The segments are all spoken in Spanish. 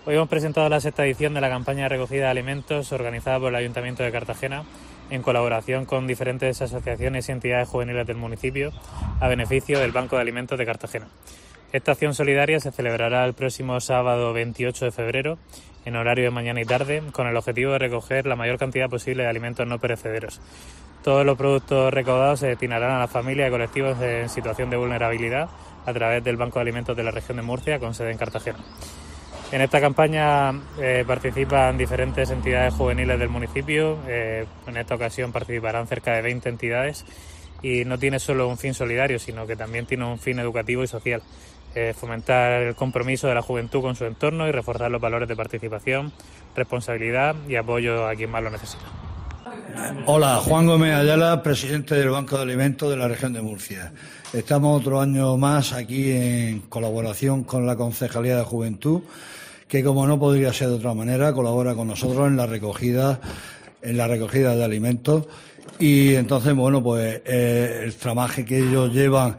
Hoy hemos presentado la sexta edición de la campaña de recogida de alimentos organizada por el Ayuntamiento de Cartagena en colaboración con diferentes asociaciones y entidades juveniles del municipio a beneficio del Banco de Alimentos de Cartagena. Esta acción solidaria se celebrará el próximo sábado 28 de febrero en horario de mañana y tarde con el objetivo de recoger la mayor cantidad posible de alimentos no perecederos. Todos los productos recaudados se destinarán a las familias y colectivos en situación de vulnerabilidad a través del Banco de Alimentos de la región de Murcia con sede en Cartagena. En esta campaña participan diferentes entidades juveniles del municipio. En esta ocasión participarán cerca de 20 entidades y no tiene solo un fin solidario, sino que también tiene un fin educativo y social. Fomentar el compromiso de la juventud con su entorno y reforzar los valores de participación, responsabilidad y apoyo a quien más lo necesita. Hola, Juan Gómez Ayala, presidente del Banco de Alimentos de la región de Murcia. Estamos otro año más aquí en colaboración con la Concejalía de Juventud, que como no podría ser de otra manera, colabora con nosotros en la recogida de alimentos. Y entonces, bueno, pues el tramaje que ellos llevan,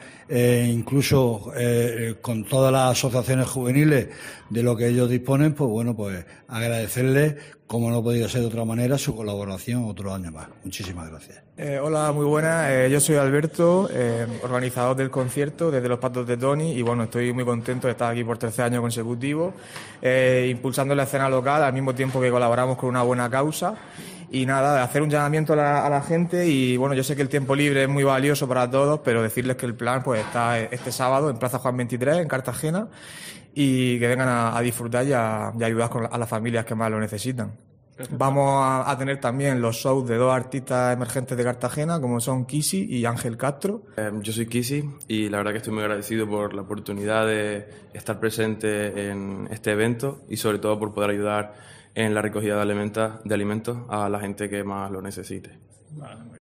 incluso con todas las asociaciones juveniles de lo que ellos disponen, pues bueno, pues agradecerles, como no podía ser de otra manera, su colaboración otro año más. Muchísimas gracias. Hola, muy buenas. Yo soy Alberto, organizador del concierto desde Los Patos de Toni, y bueno, estoy muy contento de estar aquí por tercer año consecutivo, impulsando la escena local al mismo tiempo que colaboramos con una buena causa. Y nada, hacer un llamamiento a la gente. Y bueno, yo sé que el tiempo libre es muy valioso para todos, pero decirles que el plan pues está este sábado en Plaza Juan 23, en Cartagena, y que vengan a disfrutar y a ayudar a las familias que más lo necesitan. Vamos a tener también los shows de dos artistas emergentes de Cartagena, como son Kisi y Ángel Castro. Yo soy Kisi y la verdad que estoy muy agradecido por la oportunidad de estar presente en este evento y sobre todo por poder ayudar en la recogida de alimentos a la gente que más lo necesite.